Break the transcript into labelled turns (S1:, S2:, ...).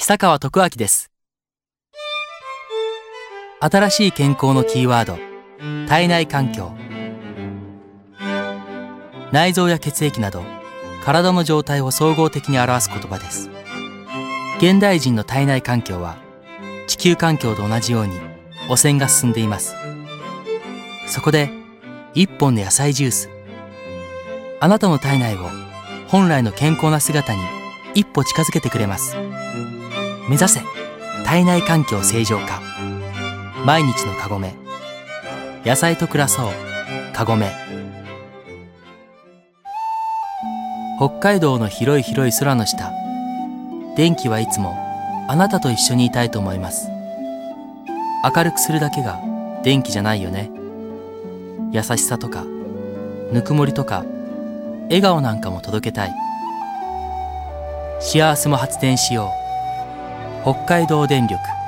S1: 久川徳明です。新しい健康のキーワード、体内環境。内臓や血液など体の状態を総合的に表す言葉です。現代人の体内環境は地球環境と同じように汚染が進んでいます。そこで一本の野菜ジュース、あなたの体内を本来の健康な姿に一歩近づけてくれます。目指せ体内環境正常化。毎日のカゴメ、野菜と暮らそうカゴメ。北海道の広い広い空の下、電気はいつもあなたと一緒にいたいと思います。明るくするだけが電気じゃないよね。優しさとかぬくもりとか笑顔なんかも届けたい。幸せも発電しよう。北海道電力。